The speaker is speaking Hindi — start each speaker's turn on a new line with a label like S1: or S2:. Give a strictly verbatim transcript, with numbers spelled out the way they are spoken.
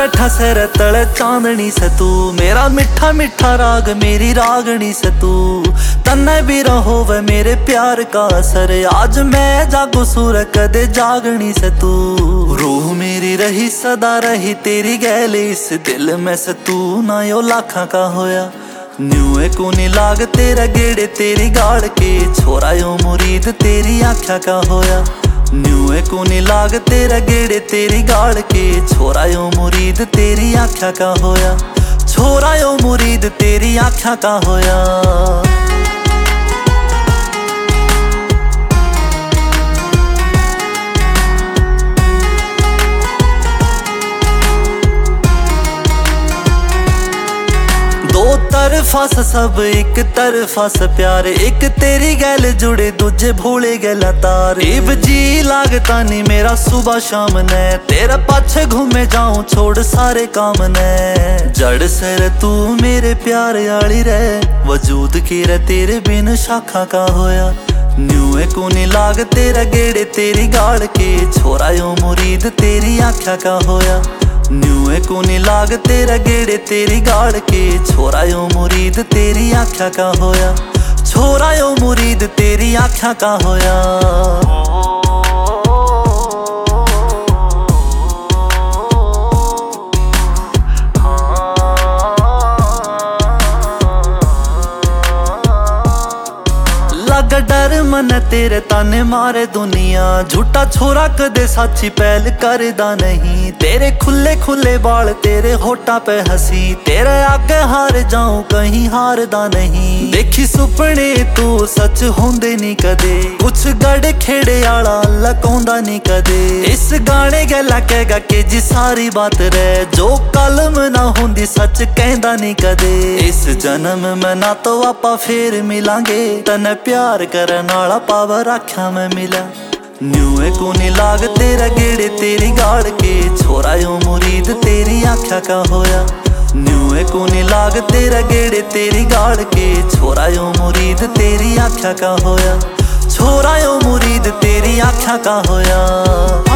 S1: बैठा सिर तले चांदनी से तू, मेरा मिठा मिठा राग मेरी रागनी से तू। तन्ने भी रहो वे मेरे प्यार का असर, आज मैं जागो सूर कदे जागनी से तू। रूह मेरी रही सदा रही तेरी गैली, इस दिल में से तू ना यो लाखा का होया। न्यूए को नी लाग तेरा गेड़े तेरी गाड़ के, छोरा यो मुरीद तेरी आख्या का होया। न्यूए को नी लाग तेरा गेड़े तेरी गाड़ के, छोरा यो मुरीद तेरी आख्या का होया। छोरा यो मुरीद तेरी आख्या का होया। दो तरफा सा सब एक तरफा सा प्यार, एक तेरी गैल जुड़े दूजे भूले गैला तार। इब जी लागता नहीं मेरा सुबह शाम ने, तेरा पाछे घूमे जाऊं छोड़ सारे काम ने। जड़ सर तू मेरे प्यार आली रहे, वजूद की रे तेरे बिन शाखा का होया। न्यूए को नी लाग तेरा गेड़े तेरी गाड़ के, छोरा यो मुरीद तेरी आख्या का होया। न्यूए को नी लाग तेरा गेड़े तेरी गाड़ के, छोरा यो मुरीद तेरी आख्या का होया। छोरा यो मुरीद तेरी आख्या का होया। लगा डर मन तेरे ताने मारे दुनिया, झूठा छोरा कदे साची पहल करदा नहीं। तेरे खुले खुले बाल तेरे होठा पे हंसी, तेरे आगे हार जाऊं कहीं हारदा नहीं। देखी सुपने तू सच होंदे नी कदे, कुछ गड़ खेड़े आला लकौंदा नी कदे। इस गाने गला कहगा के जी सारी बात रह, जो कलम ना होंदी सच कहंदा नी कदे। इस जन्म में ना तो आपा फेर मिलांगे, तने प्यार करन आला पावर आख्या में मिला। न्यूए को नी लाग तेरा गेड़े तेरी गाड़ के, छोरा यो मुरीद तेरी आख्या का होया। न्यूए को नी लाग तेरा गेड़े तेरी गाड़ के, छोरा यो मुरीद तेरी आख्या का होया। छोरा यो मुरीद तेरी आख्या का होया।